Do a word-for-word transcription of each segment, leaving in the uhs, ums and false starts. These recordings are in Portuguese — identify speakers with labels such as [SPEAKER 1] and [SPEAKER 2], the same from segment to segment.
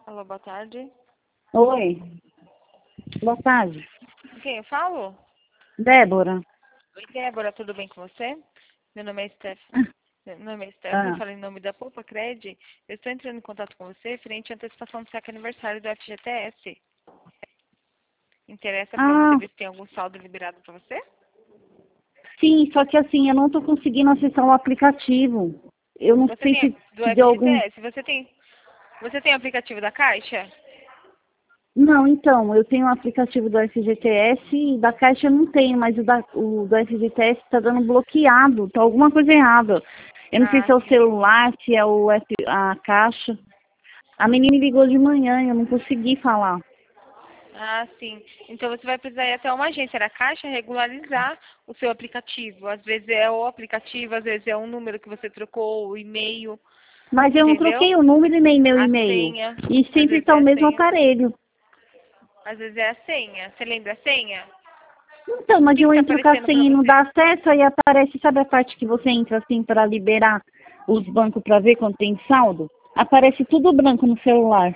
[SPEAKER 1] Alô, boa tarde.
[SPEAKER 2] Oi, boa tarde.
[SPEAKER 1] Quem eu falo?
[SPEAKER 2] Débora.
[SPEAKER 1] Oi, Débora, tudo bem com você? Meu nome é Steph. Meu nome é Stephanie,
[SPEAKER 2] Ah,
[SPEAKER 1] falo em nome da Poupa Cred. Eu estou entrando em contato com você frente à antecipação do sétimo aniversário do F G T S. Interessa para
[SPEAKER 2] ah,
[SPEAKER 1] saber se tem algum saldo liberado para você?
[SPEAKER 2] sim, só que assim, eu não estou conseguindo acessar o aplicativo. Eu não
[SPEAKER 1] Você
[SPEAKER 2] sei
[SPEAKER 1] tem
[SPEAKER 2] se,
[SPEAKER 1] do
[SPEAKER 2] se deu algum...
[SPEAKER 1] F G T S? Você tem, você tem aplicativo da Caixa?
[SPEAKER 2] Não, então, eu tenho o aplicativo do F G T S e da Caixa eu não tenho, mas o, da, o do F G T S está dando bloqueado, tá alguma coisa errada. Eu não sei se
[SPEAKER 1] Ah,
[SPEAKER 2] é o
[SPEAKER 1] sim.
[SPEAKER 2] celular, se é o F, a Caixa. A menina me ligou de manhã e eu não consegui falar.
[SPEAKER 1] Ah, sim. Então você vai precisar ir até uma agência da Caixa regularizar o seu aplicativo. Às vezes é o aplicativo, às vezes é um número que você trocou, o e-mail,
[SPEAKER 2] Mas eu não
[SPEAKER 1] entendeu?
[SPEAKER 2] troquei o número e nem meu
[SPEAKER 1] A
[SPEAKER 2] e-mail.
[SPEAKER 1] senha,
[SPEAKER 2] E
[SPEAKER 1] às
[SPEAKER 2] sempre
[SPEAKER 1] vezes
[SPEAKER 2] está
[SPEAKER 1] é
[SPEAKER 2] o
[SPEAKER 1] a
[SPEAKER 2] mesmo
[SPEAKER 1] senha,
[SPEAKER 2] aparelho.
[SPEAKER 1] às vezes é a senha. Você lembra a senha?
[SPEAKER 2] Então,
[SPEAKER 1] O
[SPEAKER 2] mas
[SPEAKER 1] que
[SPEAKER 2] eu
[SPEAKER 1] está
[SPEAKER 2] entro com a
[SPEAKER 1] aparecendo para
[SPEAKER 2] senha e não
[SPEAKER 1] você?
[SPEAKER 2] dá acesso, aí aparece, sabe a parte que você entra assim para liberar os bancos para ver quando tem saldo? Aparece tudo branco no celular.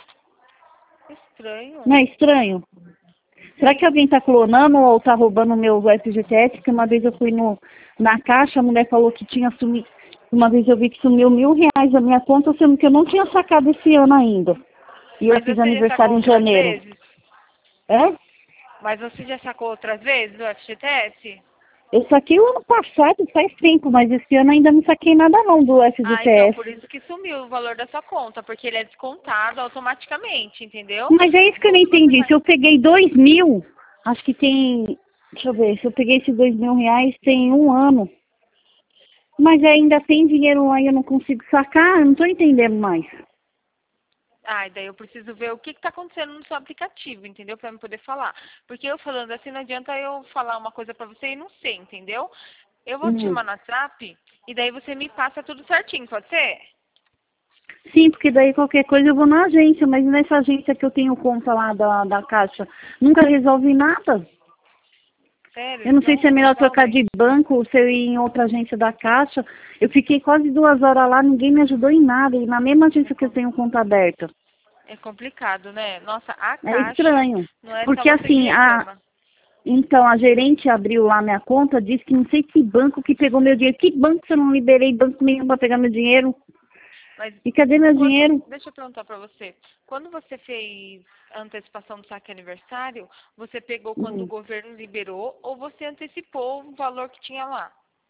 [SPEAKER 2] Não
[SPEAKER 1] Estranho.
[SPEAKER 2] é estranho? Será que
[SPEAKER 1] Sim.
[SPEAKER 2] alguém está clonando ou está roubando o meu F G T S? Que uma vez eu fui no, na caixa, a mulher falou que tinha sumido. Uma vez eu vi que sumiu mil reais da minha conta, sendo que eu não tinha sacado esse ano ainda. E eu
[SPEAKER 1] Mas
[SPEAKER 2] fiz
[SPEAKER 1] você já sacou
[SPEAKER 2] aniversário em
[SPEAKER 1] outras
[SPEAKER 2] janeiro.
[SPEAKER 1] vezes?
[SPEAKER 2] É?
[SPEAKER 1] Mas você já sacou outras vezes o F G T S?
[SPEAKER 2] Eu saquei o ano passado, faz tempo, mas esse ano ainda não saquei nada não do
[SPEAKER 1] Ah, então
[SPEAKER 2] F G T S.
[SPEAKER 1] por isso que sumiu o valor da sua conta, porque ele é descontado automaticamente, entendeu?
[SPEAKER 2] Mas é isso que eu não
[SPEAKER 1] Quando você
[SPEAKER 2] entendi.
[SPEAKER 1] faz...
[SPEAKER 2] Se eu peguei dois mil, acho que tem. Deixa eu ver, se eu peguei esses dois mil reais tem um ano. Mas ainda tem dinheiro lá e eu não consigo sacar, eu não estou entendendo mais.
[SPEAKER 1] Ah, e daí eu preciso ver o que está acontecendo no seu aplicativo, entendeu? Para eu poder falar. Porque eu falando assim, não adianta eu falar uma coisa para você e não sei, entendeu? Eu vou te
[SPEAKER 2] Uhum.
[SPEAKER 1] chamar no WhatsApp e daí você me passa tudo certinho, pode ser?
[SPEAKER 2] Sim, porque daí qualquer coisa eu vou na agência, mas nessa agência que eu tenho conta lá da, da Caixa, nunca resolve nada.
[SPEAKER 1] Sério,
[SPEAKER 2] Eu
[SPEAKER 1] eles
[SPEAKER 2] não sei se é
[SPEAKER 1] não
[SPEAKER 2] melhor trocar
[SPEAKER 1] resolvem?
[SPEAKER 2] de banco ou se eu ir em outra agência da Caixa. Eu fiquei quase duas horas lá, ninguém me ajudou em nada. E na mesma
[SPEAKER 1] É,
[SPEAKER 2] agência que eu
[SPEAKER 1] com-
[SPEAKER 2] tenho conta aberta.
[SPEAKER 1] é complicado, né? Nossa, a
[SPEAKER 2] É
[SPEAKER 1] Caixa
[SPEAKER 2] estranho.
[SPEAKER 1] não é só
[SPEAKER 2] Porque
[SPEAKER 1] você que
[SPEAKER 2] assim, a,
[SPEAKER 1] reclama.
[SPEAKER 2] então a gerente abriu lá minha conta, disse que não sei que banco que pegou meu dinheiro. Que banco que eu não liberei banco nenhum para pegar meu dinheiro?
[SPEAKER 1] Mas
[SPEAKER 2] E cadê meu
[SPEAKER 1] quando,
[SPEAKER 2] dinheiro?
[SPEAKER 1] deixa eu perguntar para você, quando você fez a antecipação do saque aniversário, você pegou quando o
[SPEAKER 2] Hum,
[SPEAKER 1] governo liberou ou você antecipou o valor que tinha lá?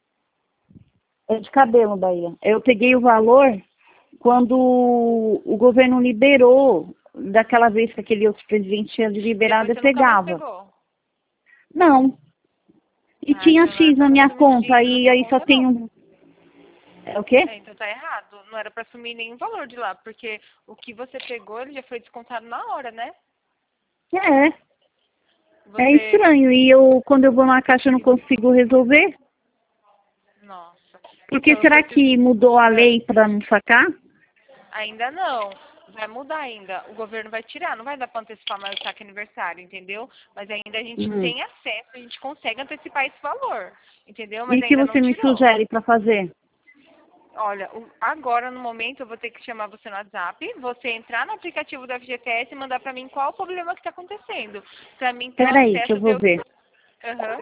[SPEAKER 2] É de cabelo, Bahia. Eu peguei o valor quando o governo liberou, daquela vez que aquele outro presidente tinha
[SPEAKER 1] E depois
[SPEAKER 2] liberado, eu
[SPEAKER 1] você nunca mais
[SPEAKER 2] pegava.
[SPEAKER 1] pegou?
[SPEAKER 2] Não. E
[SPEAKER 1] Ah,
[SPEAKER 2] tinha
[SPEAKER 1] então não era
[SPEAKER 2] X
[SPEAKER 1] para
[SPEAKER 2] na
[SPEAKER 1] estar
[SPEAKER 2] minha
[SPEAKER 1] sumindo
[SPEAKER 2] conta,
[SPEAKER 1] dinheiro da
[SPEAKER 2] e
[SPEAKER 1] sua
[SPEAKER 2] aí só
[SPEAKER 1] conta,
[SPEAKER 2] tem
[SPEAKER 1] não.
[SPEAKER 2] um. É o quê?
[SPEAKER 1] É, então tá errado. Não era para sumir nenhum valor de lá, porque o que você pegou, ele já foi descontado na hora, né?
[SPEAKER 2] É. É
[SPEAKER 1] Você...
[SPEAKER 2] estranho. E eu, quando eu vou na caixa, eu não consigo resolver.
[SPEAKER 1] Nossa.
[SPEAKER 2] Porque
[SPEAKER 1] Então eu
[SPEAKER 2] será
[SPEAKER 1] preciso...
[SPEAKER 2] que mudou a
[SPEAKER 1] Ah,
[SPEAKER 2] lei para não sacar?
[SPEAKER 1] ainda não. Vai mudar ainda. O governo vai tirar. Não vai dar para antecipar mais o saque aniversário, entendeu? Mas ainda a gente
[SPEAKER 2] Uhum.
[SPEAKER 1] tem acesso, a gente consegue antecipar esse valor, entendeu?
[SPEAKER 2] E
[SPEAKER 1] Mas
[SPEAKER 2] o que
[SPEAKER 1] ainda não
[SPEAKER 2] você me
[SPEAKER 1] tirou.
[SPEAKER 2] sugere para fazer?
[SPEAKER 1] Olha, o- agora no momento eu vou ter que chamar você no WhatsApp, você entrar no aplicativo do F G T S e mandar pra mim qual o problema que está acontecendo. Pra mim ter o
[SPEAKER 2] Peraí, que eu
[SPEAKER 1] acesso,
[SPEAKER 2] vou
[SPEAKER 1] ver o que...
[SPEAKER 2] ver.
[SPEAKER 1] Aham.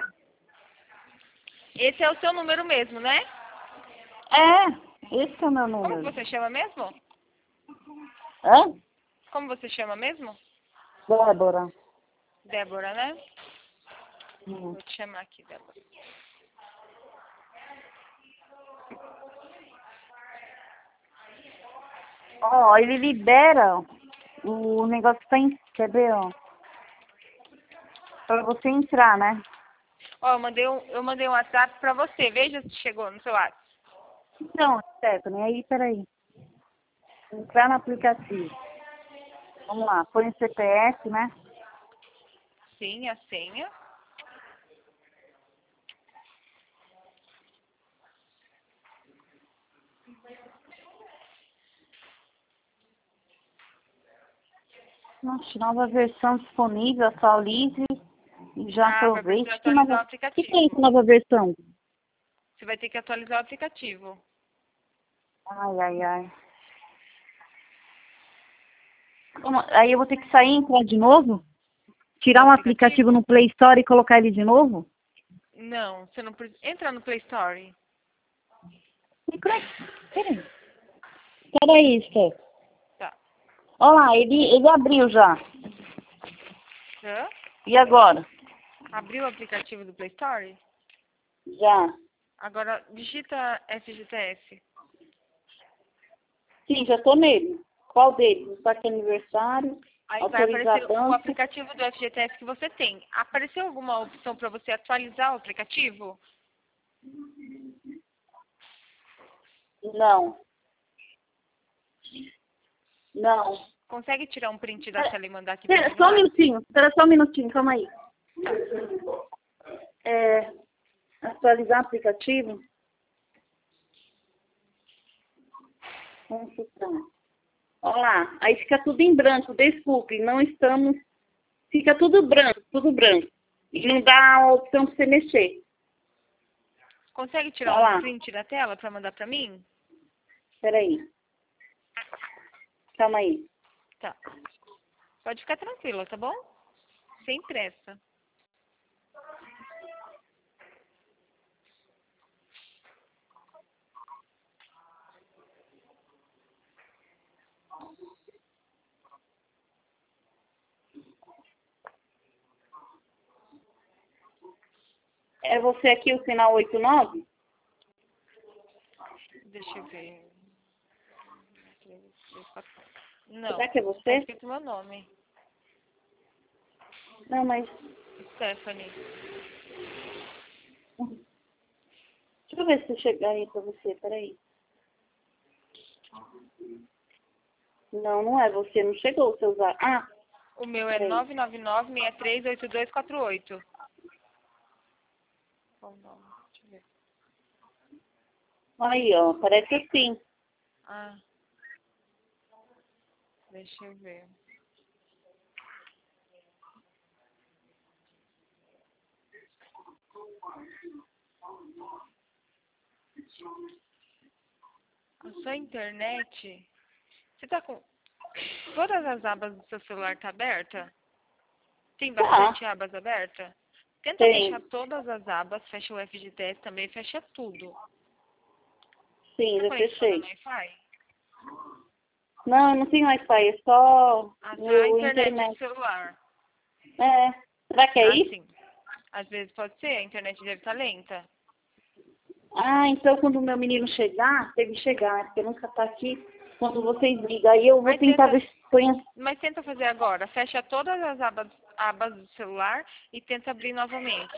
[SPEAKER 1] Esse é o seu número mesmo, né?
[SPEAKER 2] É, esse é o meu
[SPEAKER 1] Como que
[SPEAKER 2] número.
[SPEAKER 1] você chama mesmo?
[SPEAKER 2] Hã?
[SPEAKER 1] Como você chama mesmo?
[SPEAKER 2] Débora.
[SPEAKER 1] Débora, né?
[SPEAKER 2] Hum.
[SPEAKER 1] Vou te chamar aqui, Débora.
[SPEAKER 2] Ó, ele libera o negócio que tá em. Quer ver, ó? Pra você entrar, né?
[SPEAKER 1] Ó, eu mandei um, eu mandei um WhatsApp pra você. Veja se chegou no seu WhatsApp.
[SPEAKER 2] Então, Stephanie, aí, peraí. Entrar no aplicativo. Vamos lá, põe o C P F, né?
[SPEAKER 1] Sim, a senha.
[SPEAKER 2] Nossa, nova versão disponível, atualize e já
[SPEAKER 1] Ah, vai precisar
[SPEAKER 2] aproveite. Que nova.
[SPEAKER 1] atualizar o
[SPEAKER 2] O que, que é isso,
[SPEAKER 1] aplicativo.
[SPEAKER 2] nova versão?
[SPEAKER 1] Você vai ter que atualizar o aplicativo.
[SPEAKER 2] Ai, ai, ai. Como- Aí eu vou ter que sair e entrar de novo? Tirar
[SPEAKER 1] O
[SPEAKER 2] um aplicativo no Play Store e colocar ele de novo?
[SPEAKER 1] Não, você não precisa. Entra no Play Store.
[SPEAKER 2] E como é que... Peraí. Peraí, Steph.
[SPEAKER 1] Tá.
[SPEAKER 2] Olha lá, ele, ele abriu já.
[SPEAKER 1] Hã?
[SPEAKER 2] E agora?
[SPEAKER 1] Abriu o aplicativo do Play Store?
[SPEAKER 2] Já.
[SPEAKER 1] Agora digita F G T S.
[SPEAKER 2] Sim, já tô nele. Qual deles? O parque aniversário,
[SPEAKER 1] Aí vai
[SPEAKER 2] autorizar
[SPEAKER 1] aparecer
[SPEAKER 2] a
[SPEAKER 1] o
[SPEAKER 2] dança.
[SPEAKER 1] aplicativo do F G T S que você tem. Apareceu alguma opção para você atualizar o aplicativo?
[SPEAKER 2] Não. Não.
[SPEAKER 1] Consegue tirar um print da
[SPEAKER 2] Pera,
[SPEAKER 1] tela e mandar aqui para
[SPEAKER 2] pera,
[SPEAKER 1] mim no
[SPEAKER 2] só um
[SPEAKER 1] WhatsApp?
[SPEAKER 2] minutinho. Espera só um minutinho, calma aí. É, atualizar o aplicativo. Vamos supor. Olha lá, aí fica tudo em branco, desculpe, não estamos... Fica tudo branco, tudo branco. E não dá a opção para você mexer.
[SPEAKER 1] Consegue tirar
[SPEAKER 2] Olha
[SPEAKER 1] um
[SPEAKER 2] lá,
[SPEAKER 1] print da tela para mandar para mim?
[SPEAKER 2] peraí. Calma aí.
[SPEAKER 1] Tá. Pode ficar tranquila, tá bom? Sem pressa.
[SPEAKER 2] É você aqui o sinal oito nove?
[SPEAKER 1] Deixa eu ver. Três, três, quatro. Não,
[SPEAKER 2] Será que é
[SPEAKER 1] tá
[SPEAKER 2] você?
[SPEAKER 1] escrito meu nome.
[SPEAKER 2] Não, mas...
[SPEAKER 1] Stephanie.
[SPEAKER 2] Deixa eu ver se chegar aí pra você, peraí. Não, não é você, não chegou o seu zap. Ah,
[SPEAKER 1] O meu é
[SPEAKER 2] peraí.
[SPEAKER 1] nove nove nove, seis três, oito dois quatro oito. Qual o nome? Deixa eu ver.
[SPEAKER 2] Aí, ó, parece assim.
[SPEAKER 1] Ah, deixa eu ver. A sua internet... Você tá com... Todas as abas do seu celular tá aberta? Tem
[SPEAKER 2] Tá,
[SPEAKER 1] bastante abas abertas? Tenta
[SPEAKER 2] tem.
[SPEAKER 1] fechar todas as abas, fecha o F G T S também, fecha tudo.
[SPEAKER 2] Sim,
[SPEAKER 1] Tá
[SPEAKER 2] já
[SPEAKER 1] conectada no
[SPEAKER 2] fechei.
[SPEAKER 1] Wi-Fi?
[SPEAKER 2] Não, eu não tenho Wi-Fi, é só
[SPEAKER 1] A sua
[SPEAKER 2] meu
[SPEAKER 1] internet do
[SPEAKER 2] internet.
[SPEAKER 1] celular.
[SPEAKER 2] É, será que é
[SPEAKER 1] Ah,
[SPEAKER 2] isso?
[SPEAKER 1] sim. Às vezes pode ser, a internet deve estar lenta.
[SPEAKER 2] Ah, então quando o meu menino chegar, deve chegar, porque nunca tá aqui, quando vocês ligam. Aí eu vou
[SPEAKER 1] Mas
[SPEAKER 2] tentar
[SPEAKER 1] tenta,
[SPEAKER 2] ver se põe...
[SPEAKER 1] mas tenta fazer agora. Fecha todas as abas, abas do celular e tenta abrir novamente.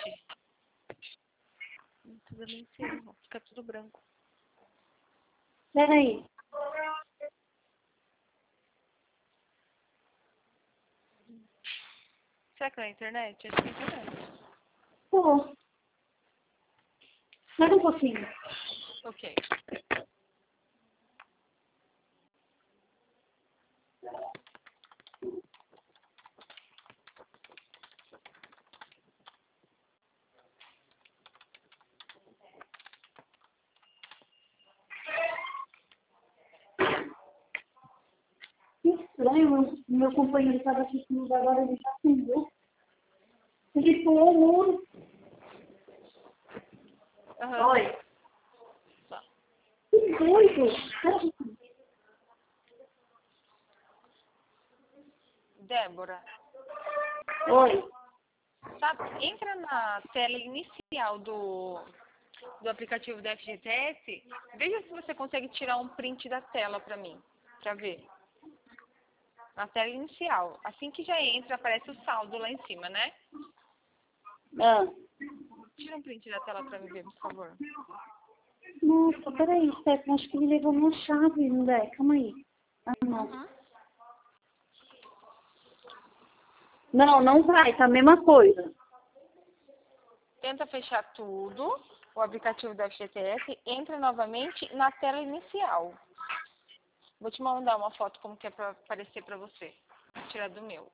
[SPEAKER 1] Hum, Tudo bem cedo, fica tudo branco.
[SPEAKER 2] Peraí.
[SPEAKER 1] Será que é a internet? Acho que é a internet.
[SPEAKER 2] Pô, espera um pouquinho.
[SPEAKER 1] Ok.
[SPEAKER 2] Que estranho, meu, meu companheiro estava aqui comigo agora, ele já acendeu. Ele pulou o muro.
[SPEAKER 1] Aham.
[SPEAKER 2] Oi.
[SPEAKER 1] Tá.
[SPEAKER 2] Que doido.
[SPEAKER 1] Débora,
[SPEAKER 2] Oi.
[SPEAKER 1] sabe, entra na tela inicial do, do aplicativo da F G T S, veja se você consegue tirar um print da tela pra mim, pra ver. Na tela inicial. Assim que já entra, aparece o saldo lá em cima, né?
[SPEAKER 2] Ah.
[SPEAKER 1] Tira um print da tela pra mim ver, por favor.
[SPEAKER 2] Nossa, peraí, Steph, acho que ele levou minha chave, não é? Calma aí. Ah, não.
[SPEAKER 1] Uhum.
[SPEAKER 2] Não, não vai, tá a mesma coisa.
[SPEAKER 1] Tenta fechar tudo, o aplicativo da F G T S, entra novamente na tela inicial. Vou te mandar uma foto como que é pra aparecer pra você. Vou tirar do meu.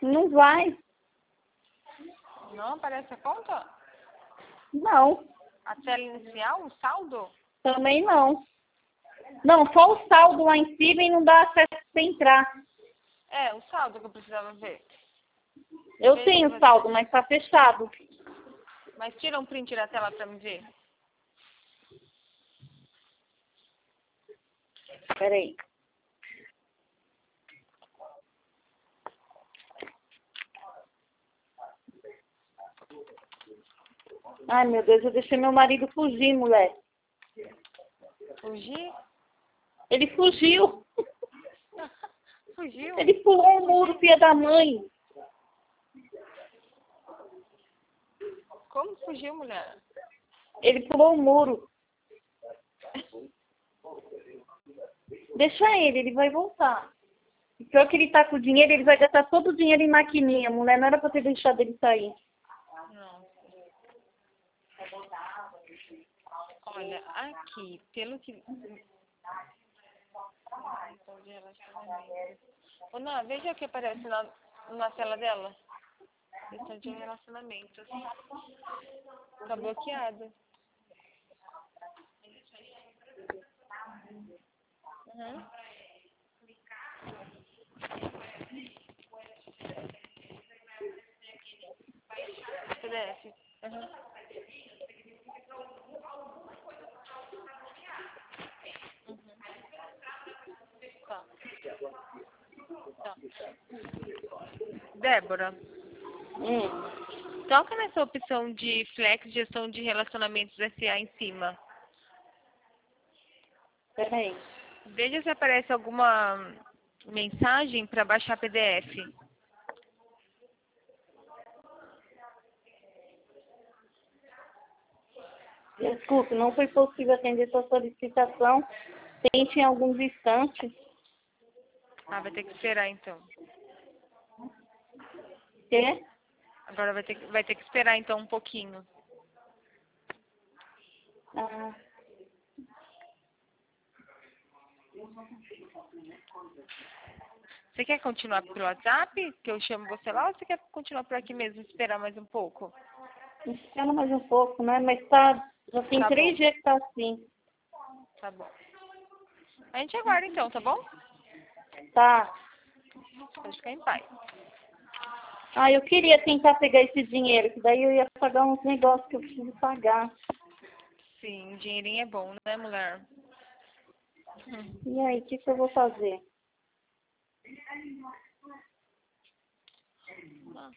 [SPEAKER 2] Não vai.
[SPEAKER 1] Não aparece a conta?
[SPEAKER 2] Não.
[SPEAKER 1] A tela inicial, o saldo?
[SPEAKER 2] Também não. Não, só o saldo lá em cima e não dá acesso para entrar.
[SPEAKER 1] É, o saldo que eu precisava ver.
[SPEAKER 2] Eu
[SPEAKER 1] Veja
[SPEAKER 2] tenho
[SPEAKER 1] você.
[SPEAKER 2] saldo, mas tá fechado.
[SPEAKER 1] Mas tira um print da tela pra me ver.
[SPEAKER 2] Peraí. Ai, meu Deus, eu deixei meu marido fugir, mulher.
[SPEAKER 1] Fugir?
[SPEAKER 2] Ele fugiu.
[SPEAKER 1] Fugiu?
[SPEAKER 2] Ele pulou o muro, filha da mãe.
[SPEAKER 1] Como fugiu, mulher?
[SPEAKER 2] Ele pulou o muro. Deixa ele, ele vai voltar. E pior que ele tá com o dinheiro, ele vai gastar todo o dinheiro em maquininha. Mulher, não era pra ter deixado ele sair.
[SPEAKER 1] Não. Olha, aqui, pelo que... Então, de relacionamento. Ô, não, veja o que aparece na, na tela dela. Questão de relacionamentos. Tá bloqueado. Uhum. P D F. Uhum. Tá. Tá. Débora,
[SPEAKER 2] Hum,
[SPEAKER 1] toca nessa opção de Flex Gestão de Relacionamentos S A em cima.
[SPEAKER 2] peraí.
[SPEAKER 1] Veja se aparece alguma mensagem para baixar P D F.
[SPEAKER 2] Desculpe, não foi possível atender sua solicitação. Tente em alguns instantes.
[SPEAKER 1] Ah, vai ter que esperar então.
[SPEAKER 2] Quê?
[SPEAKER 1] Agora vai ter, que- vai ter que esperar então um pouquinho.
[SPEAKER 2] Ah,
[SPEAKER 1] Você quer continuar pelo WhatsApp, que eu chamo você lá, ou você quer continuar por aqui mesmo, esperar mais um pouco?
[SPEAKER 2] espera mais um pouco, né? Mas tá, já tem
[SPEAKER 1] Tá
[SPEAKER 2] três
[SPEAKER 1] bom,
[SPEAKER 2] dias que tá assim.
[SPEAKER 1] tá bom. A gente aguarda então, tá bom?
[SPEAKER 2] Tá.
[SPEAKER 1] Pode ficar em paz.
[SPEAKER 2] Ah, eu queria tentar pegar esse dinheiro, que daí eu ia pagar uns negócios que eu preciso pagar.
[SPEAKER 1] Sim, dinheirinho é bom, né, mulher? Hum.
[SPEAKER 2] E aí, o que, que eu vou fazer?
[SPEAKER 1] Ah,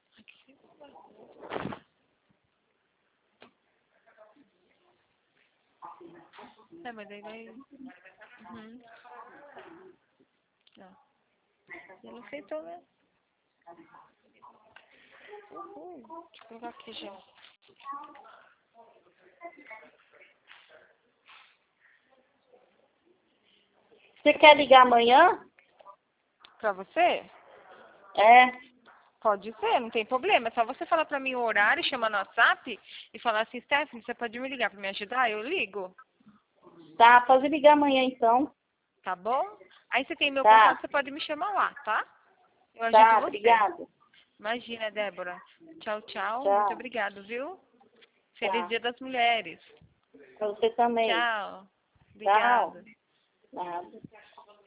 [SPEAKER 1] é, mas daí vai... Uhum. Não. Ele aceitou, né? Uhul. Deixa eu colocar aqui já.
[SPEAKER 2] Você quer ligar amanhã?
[SPEAKER 1] Pra você?
[SPEAKER 2] É.
[SPEAKER 1] Pode ser, não tem problema. É só você falar pra mim o horário, chamar no WhatsApp e falar assim, Stephanie, você pode me ligar pra me ajudar? Eu ligo,
[SPEAKER 2] Tá, pode ligar amanhã então.
[SPEAKER 1] tá bom? Aí você tem meu contato,
[SPEAKER 2] Tá,
[SPEAKER 1] você pode me chamar lá, tá? Eu ajudo
[SPEAKER 2] tá,
[SPEAKER 1] você.
[SPEAKER 2] obrigada.
[SPEAKER 1] Imagina, Débora. Tchau, tchau. Muito
[SPEAKER 2] Tchau,
[SPEAKER 1] obrigado, viu? Feliz
[SPEAKER 2] tá.
[SPEAKER 1] Dia das Mulheres.
[SPEAKER 2] Pra você também.
[SPEAKER 1] Tchau.
[SPEAKER 2] Tchau.
[SPEAKER 1] Obrigada.
[SPEAKER 2] Nada.